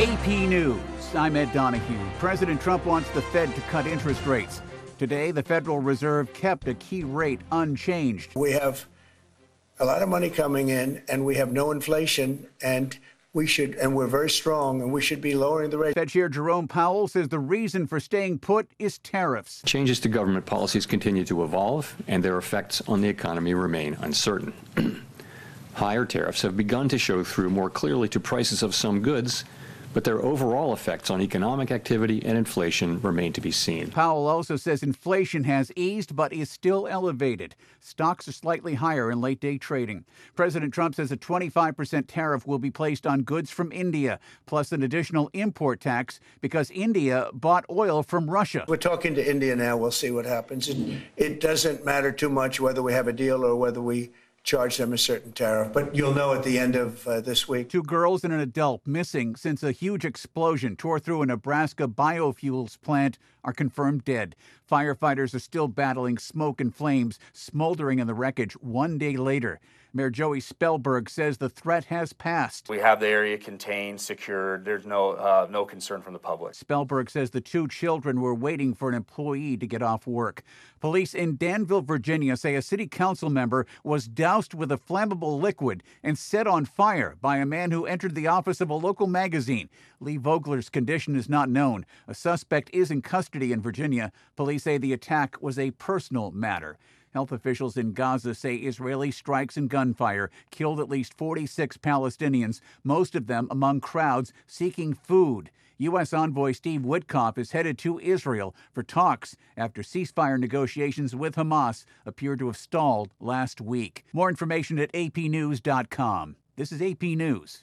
AP News. I'm Ed Donahue. President Trump wants the Fed to cut interest rates. Today, the Federal Reserve kept a key rate unchanged. We have a lot of money coming in, and we have no inflation, and we're very strong, and we should be lowering the rate. Fed Chair Jerome Powell says the reason for staying put is tariffs. Changes to government policies continue to evolve, and their effects on the economy remain uncertain. Higher tariffs have begun to show through more clearly to prices of some goods, but their overall effects on economic activity and inflation remain to be seen. Powell also says inflation has eased but is still elevated. Stocks are slightly higher in late-day trading. President Trump says a 25% tariff will be placed on goods from India, plus an additional import tax because India bought oil from Russia. We're talking to India now. We'll see what happens. It doesn't matter too much whether we have a deal or whether we charge them a certain tariff, but you'll know at the end of this week. 2 girls and an adult missing since a huge explosion tore through a Nebraska biofuels plant are confirmed dead. Firefighters are still battling smoke and flames smoldering in the wreckage 1 day later. Mayor Joey Spellberg says the threat has passed. We have the area contained, secured. There's no concern from the public. Spellberg says the 2 children were waiting for an employee to get off work. Police in Danville, Virginia say a city council member was doused with a flammable liquid and set on fire by a man who entered the office of a local magazine. Lee Vogler's condition is not known. A suspect is in custody in Virginia. Police say the attack was a personal matter. Health officials in Gaza say Israeli strikes and gunfire killed at least 46 Palestinians, most of them among crowds seeking food. U.S. envoy Steve Witkoff is headed to Israel for talks after ceasefire negotiations with Hamas appear to have stalled last week. More information at apnews.com. This is AP News.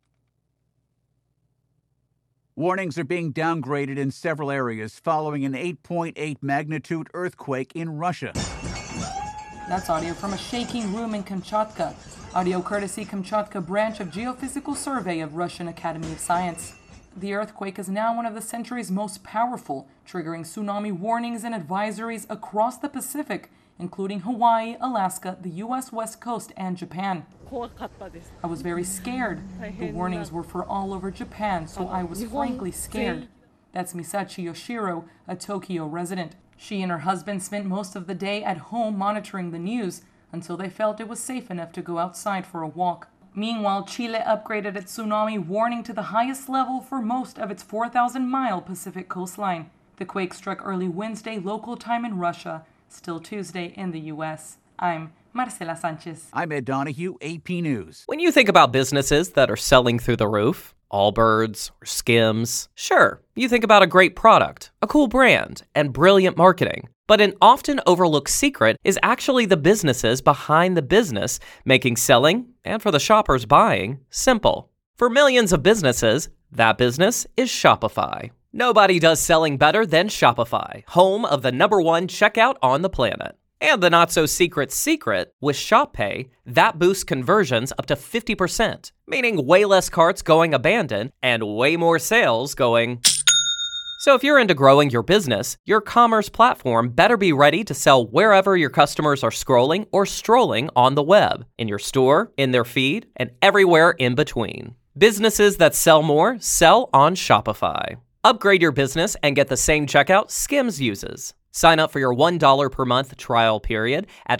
Warnings are being downgraded in several areas following an 8.8 magnitude earthquake in Russia. That's audio from a shaking room in Kamchatka. Audio courtesy Kamchatka branch of Geophysical Survey of Russian Academy of Science. The earthquake is now one of the century's most powerful, triggering tsunami warnings and advisories across the Pacific, including Hawaii, Alaska, the U.S. West Coast, and Japan. I was very scared. The warnings were for all over Japan, so I was frankly scared. That's Misachi Yoshiro, a Tokyo resident. She and her husband spent most of the day at home monitoring the news until they felt it was safe enough to go outside for a walk. Meanwhile, Chile upgraded its tsunami warning to the highest level for most of its 4,000-mile Pacific coastline. The quake struck early Wednesday local time in Russia, still Tuesday in the U.S. I'm Marcela Sanchez. I'm Ed Donahue, AP News. When you think about businesses that are selling through the roof, Allbirds or Skims, sure, you think about a great product, a cool brand, and brilliant marketing. But an often overlooked secret is actually the businesses behind the business, making selling, and for the shoppers buying, simple. For millions of businesses, that business is Shopify. Nobody does selling better than Shopify, home of the #1 checkout on the planet. And the not-so-secret secret, with Shop Pay, that boosts conversions up to 50%, meaning way less carts going abandoned and way more sales going. So if you're into growing your business, your commerce platform better be ready to sell wherever your customers are scrolling or strolling on the web, in your store, in their feed, and everywhere in between. Businesses that sell more sell on Shopify. Upgrade your business and get the same checkout Skims uses. Sign up for your $1 per month trial period at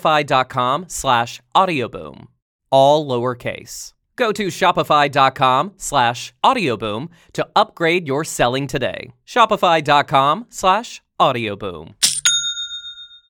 shopify.com/audioboom. All lowercase. Go to shopify.com/audioboom to upgrade your selling today. Shopify.com/audioboom.